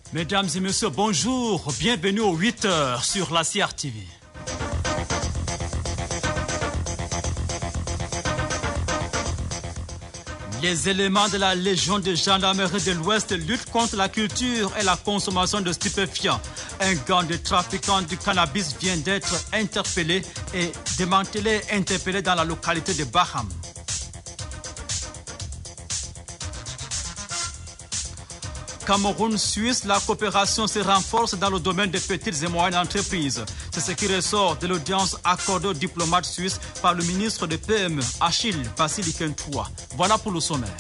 Mesdames et messieurs, bonjour. Bienvenue aux 8h sur la CRTV. Les éléments de la Légion de gendarmerie de l'Ouest luttent contre la culture et la consommation de stupéfiants. Un gang de trafiquants du cannabis vient d'être interpellé et démantelé et interpellé dans la localité de Baham. Cameroun-Suisse, la coopération se renforce dans le domaine des petites et moyennes entreprises. C'est ce qui ressort de l'audience accordée aux diplomates suisses par le ministre de PME, Achille Bassili-Kentoua. Voilà pour le sommaire.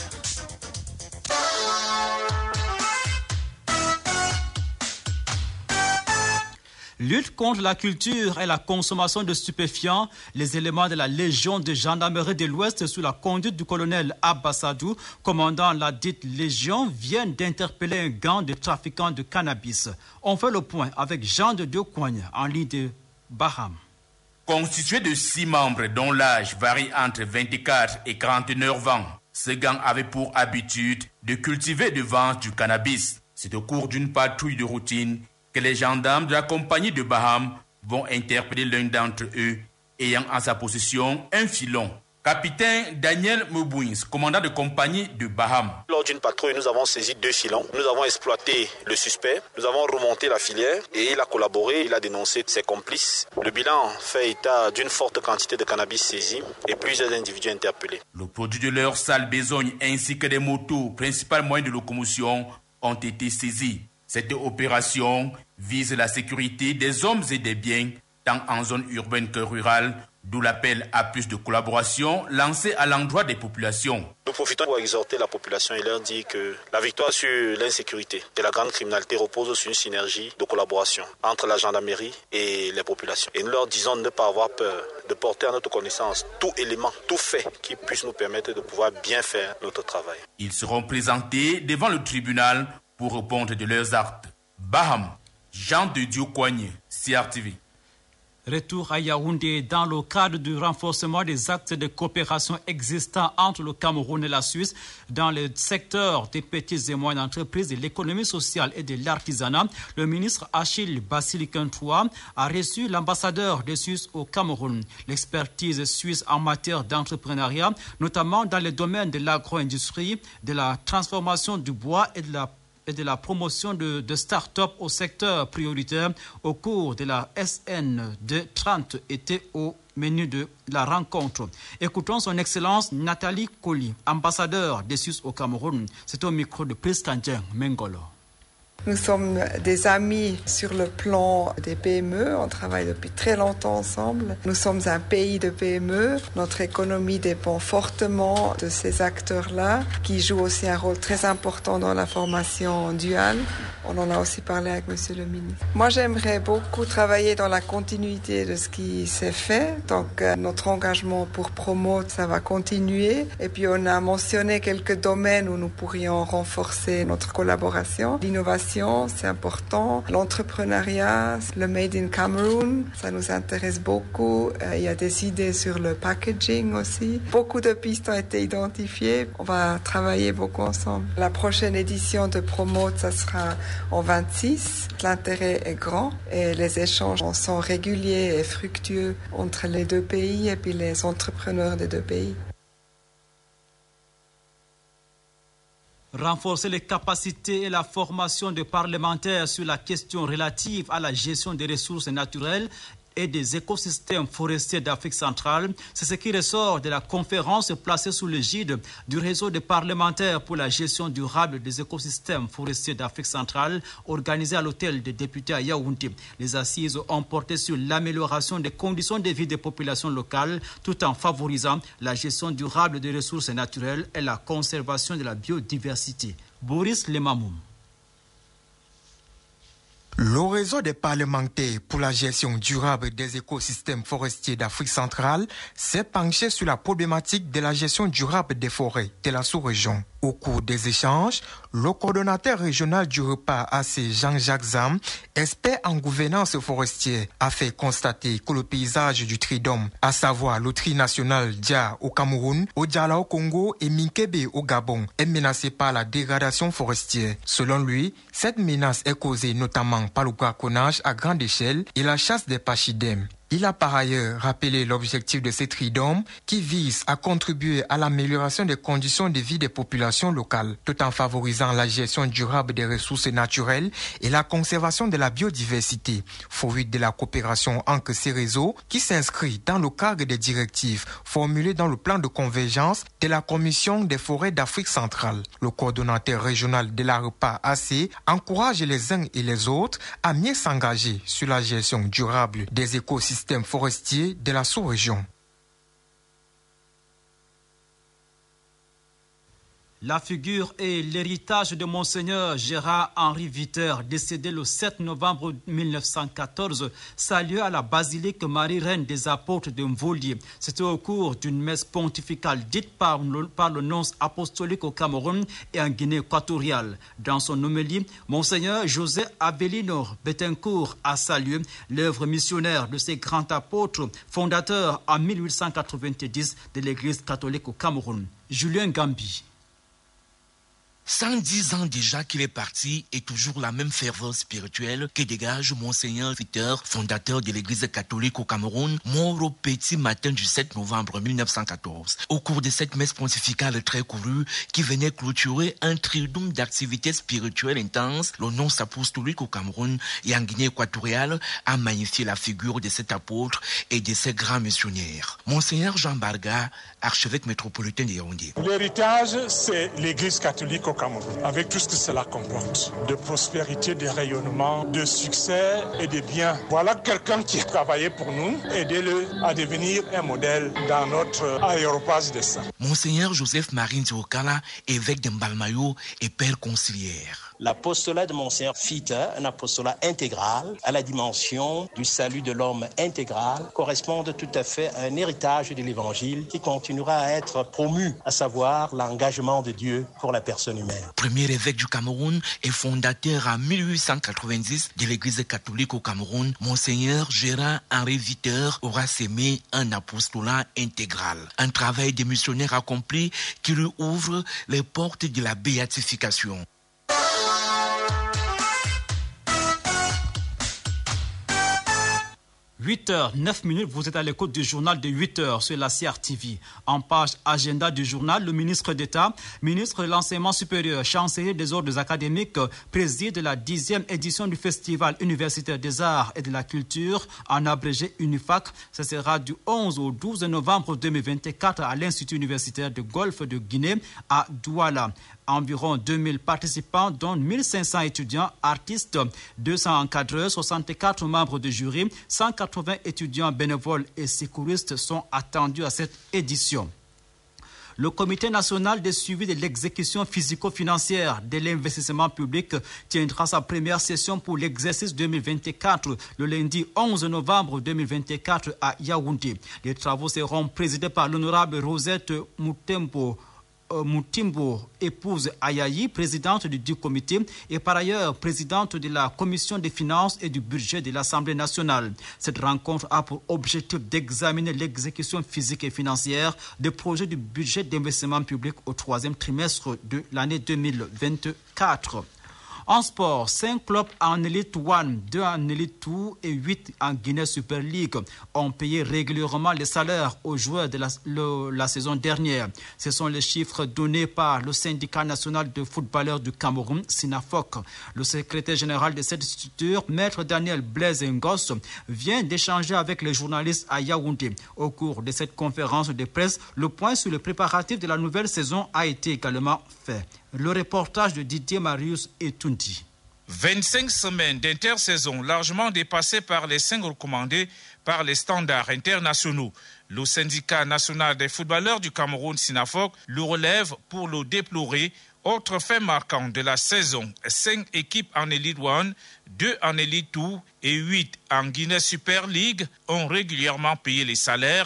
Lutte contre la culture et la consommation de stupéfiants, les éléments de la Légion de gendarmerie de l'Ouest sous la conduite du colonel Abbassadou, commandant la dite Légion, viennent d'interpeller un gang de trafiquants de cannabis. On fait le point avec Jean de Diocoigne en ligne de Baham. Constitué de 6 membres dont l'âge varie entre 24 et 49 ans, ce gang avait pour habitude de cultiver et de vendre du cannabis. C'est au cours d'une patrouille de routine que les gendarmes de la compagnie de Baham vont interpeller l'un d'entre eux, ayant en sa possession un filon. Capitaine Daniel Moubouins, commandant de compagnie de Baham. Lors d'une patrouille, nous avons saisi 2 filons. Nous avons exploité le suspect. Nous avons remonté la filière et il a collaboré, il a dénoncé ses complices. Le bilan fait état d'une forte quantité de cannabis saisi et plusieurs individus interpellés. Le produit de leur sale besogne ainsi que des motos, principal moyen de locomotion, ont été saisis. Cette opération vise la sécurité des hommes et des biens, tant en zone urbaine que rurale, d'où l'appel à plus de collaboration lancé à l'endroit des populations. Nous profitons pour exhorter la population et leur dire que la victoire sur l'insécurité et la grande criminalité repose sur une synergie de collaboration entre la gendarmerie et les populations. Et nous leur disons de ne pas avoir peur, de porter à notre connaissance tout élément, tout fait qui puisse nous permettre de pouvoir bien faire notre travail. Ils seront présentés devant le tribunal pour répondre de leurs actes. Baham, Jean de Diocoigne, CRTV. Retour à Yaoundé dans le cadre du renforcement des actes de coopération existants entre le Cameroun et la Suisse dans le secteur des petites et moyennes entreprises, de l'économie sociale et de l'artisanat. Le ministre Achille Bassili-Kentoua a reçu l'ambassadeur des Suisses au Cameroun. L'expertise suisse en matière d'entrepreneuriat, notamment dans les domaines de l'agro-industrie, de la transformation du bois et de la promotion de start-up au secteur prioritaire au cours de la SN230 était au menu de la rencontre. Écoutons son Excellence Nathalie Colli, ambassadeur des Suisses au Cameroun. C'est au micro de Pristandien Mengolo. Nous sommes des amis sur le plan des PME. On travaille depuis très longtemps ensemble. Nous sommes un pays de PME. Notre économie dépend fortement de ces acteurs-là, qui jouent aussi un rôle très important dans la formation duale. On en a aussi parlé avec Monsieur le ministre. Moi, j'aimerais beaucoup travailler dans la continuité de ce qui s'est fait. Donc, notre engagement pour Promote, ça va continuer. Et puis, on a mentionné quelques domaines où nous pourrions renforcer notre collaboration. L'innovation, c'est important. L'entrepreneuriat, le Made in Cameroon, ça nous intéresse beaucoup. Il y a des idées sur le packaging aussi. Beaucoup de pistes ont été identifiées. On va travailler beaucoup ensemble. La prochaine édition de Promote, ça sera en 26. L'intérêt est grand et les échanges sont réguliers et fructueux entre les 2 pays et puis les entrepreneurs des 2 pays. Renforcer les capacités et la formation des parlementaires sur la question relative à la gestion des ressources naturelles et des écosystèmes forestiers d'Afrique centrale. C'est ce qui ressort de la conférence placée sous l'égide du réseau des parlementaires pour la gestion durable des écosystèmes forestiers d'Afrique centrale, organisée à l'hôtel des députés à Yaoundé. Les assises ont porté sur l'amélioration des conditions de vie des populations locales, tout en favorisant la gestion durable des ressources naturelles et la conservation de la biodiversité. Boris Lemamoum. Le réseau des parlementaires pour la gestion durable des écosystèmes forestiers d'Afrique centrale s'est penché sur la problématique de la gestion durable des forêts de la sous-région. Au cours des échanges, le coordonnateur régional du repas AC Jean-Jacques Zam, expert en gouvernance forestière, a fait constater que le paysage du Tridom, à savoir le trinational Dia au Cameroun, Odiala au Congo et Minkebe au Gabon, est menacé par la dégradation forestière. Selon lui, cette menace est causée notamment par le braconnage à grande échelle et la chasse des pachydermes. Il a par ailleurs rappelé l'objectif de ces tridômes qui vise à contribuer à l'amélioration des conditions de vie des populations locales, tout en favorisant la gestion durable des ressources naturelles et la conservation de la biodiversité, fruit de la coopération entre ces réseaux qui s'inscrit dans le cadre des directives formulées dans le plan de convergence de la Commission des forêts d'Afrique centrale. Le coordonnateur régional de la REPA AC encourage les uns et les autres à mieux s'engager sur la gestion durable des écosystèmes forestiers de la sous-région. La figure et l'héritage de Monseigneur Gérard-Henri Viter, décédé le 7 novembre 1914, salué à la basilique Marie-Reine des Apôtres de Mvolier. C'était au cours d'une messe pontificale dite par le nonce apostolique au Cameroun et en Guinée équatoriale. Dans son homélie, Monseigneur José Avelino Bettencourt a salué l'œuvre missionnaire de ces grands apôtres, fondateurs en 1890 de l'Église catholique au Cameroun. Julien Gambi. 110 ans déjà qu'il est parti et toujours la même ferveur spirituelle que dégage Monseigneur Viter, fondateur de l'Église catholique au Cameroun, mort au petit matin du 7 novembre 1914. Au cours de cette messe pontificale très courue qui venait clôturer un triduum d'activités spirituelles intenses, le nonce apostolique au Cameroun et en Guinée équatoriale a magnifié la figure de cet apôtre et de ses grands missionnaires. Monseigneur Jean Barga, archevêque métropolitain de Yaoundé. L'héritage, c'est l'Église catholique au Cameroun, avec tout ce que cela comporte, de prospérité, de rayonnement, de succès et de bien. Voilà quelqu'un qui a travaillé pour nous, aidez-le à devenir un modèle dans notre aéropage de sang. Monseigneur Joseph Marine Zokala, évêque de Mbalmayo et père conciliaire. L'apostolat de Monseigneur Viter, un apostolat intégral à la dimension du salut de l'homme intégral, correspond tout à fait à un héritage de l'Évangile qui continuera à être promu, à savoir l'engagement de Dieu pour la personne humaine. Premier évêque du Cameroun et fondateur en 1890 de l'Église catholique au Cameroun, Monseigneur Gérard-Henri Viter aura sémé un apostolat intégral. Un travail de missionnaire accompli qui lui ouvre les portes de la béatification. 8h09, vous êtes à l'écoute du journal de 8h sur la CRTV. En page agenda du journal, le ministre d'État, ministre de l'Enseignement supérieur, chancelier des ordres académiques, préside la 10e édition du Festival universitaire des arts et de la culture, en abrégé UNIFAC. Ce sera du 11 au 12 novembre 2024 à l'Institut universitaire de golfe de Guinée à Douala. Environ 2000 participants, dont 1500 étudiants, artistes, 200 encadreurs, 64 membres de jury, 180 étudiants bénévoles et secouristes sont attendus à cette édition. Le Comité national de suivi de l'exécution physico-financière de l'investissement public tiendra sa première session pour l'exercice 2024 le lundi 11 novembre 2024 à Yaoundé. Les travaux seront présidés par l'honorable Rosette Moutimbo, épouse Ayayi, présidente du comité et par ailleurs présidente de la commission des finances et du budget de l'Assemblée nationale. Cette rencontre a pour objectif d'examiner l'exécution physique et financière des projets du budget d'investissement public au troisième trimestre de l'année 2024. En sport, 5 clubs en Elite 1, 2 en Elite 2 et 8 en Guinée Super League ont payé régulièrement les salaires aux joueurs de la saison dernière. Ce sont les chiffres donnés par le syndicat national de footballeurs du Cameroun, SINAFOC. Le secrétaire général de cette structure, Maître Daniel Blaise Ngos, vient d'échanger avec les journalistes à Yaoundé. Au cours de cette conférence de presse, le point sur le préparatif de la nouvelle saison a été également fait. Le reportage de Didier Marius Etundi. 25 semaines d'intersaison largement dépassées par les 5 recommandés par les standards internationaux. Le syndicat national des footballeurs du Cameroun, SINAFOC, le relève pour le déplorer. Autre fait marquant de la saison, 5 équipes en Elite 1, 2 en Elite 2 et 8 en Guinée Super League ont régulièrement payé les salaires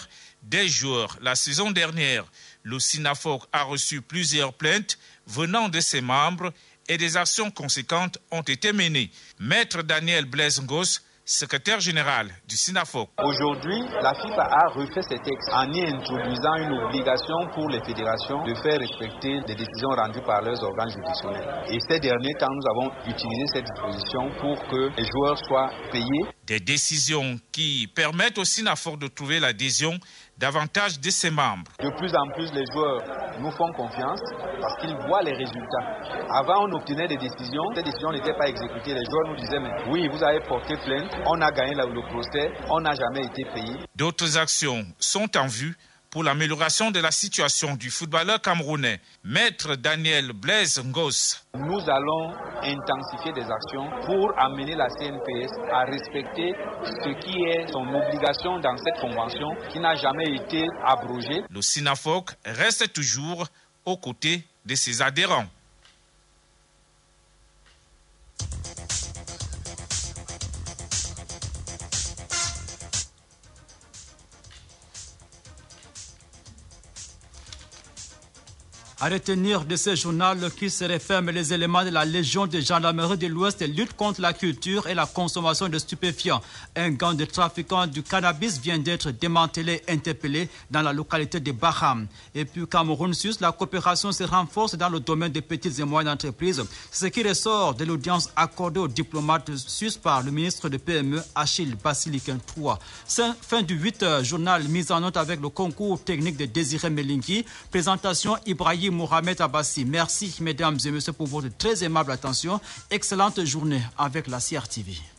des joueurs. La saison dernière, le SINAFOC a reçu plusieurs plaintes venant de ses membres et des actions conséquentes ont été menées. Maître Daniel Blaise Ngos, secrétaire général du SINAFOC. Aujourd'hui, la FIFA a refait ses textes en y introduisant une obligation pour les fédérations de faire respecter les décisions rendues par leurs organes juridictionnels. Et ces derniers temps, nous avons utilisé cette disposition pour que les joueurs soient payés. Des décisions qui permettent au SINAFOC de trouver l'adhésion davantage de ses membres. De plus en plus, les joueurs nous font confiance parce qu'ils voient les résultats. Avant, on obtenait des décisions, ces décisions n'étaient pas exécutées. Les joueurs nous disaient, mais oui, vous avez porté plainte, on a gagné le procès, on n'a jamais été payé. D'autres actions sont en vue pour l'amélioration de la situation du footballeur camerounais. Maître Daniel Blaise Ngos. Nous allons intensifier des actions pour amener la CNPS à respecter ce qui est son obligation dans cette convention qui n'a jamais été abrogée. Le SINAFOC reste toujours aux côtés de ses adhérents. À retenir de ce journal qui se réfère les éléments de la Légion de gendarmerie de l'Ouest de lutte contre la culture et la consommation de stupéfiants. Un gang de trafiquants du cannabis vient d'être démantelé et interpellé dans la localité de Baham. Et puis Cameroun-Suisse, la coopération se renforce dans le domaine des petites et moyennes entreprises. C'est ce qui ressort de l'audience accordée aux diplomates suisses par le ministre de PME, Achille Basiliquin III. Fin du 8 journal mis en note avec le concours technique de Désiré Melingui. Présentation Ibrahim Mohamed Abbassi. Merci mesdames et messieurs pour votre très aimable attention. Excellente journée avec la CRTV.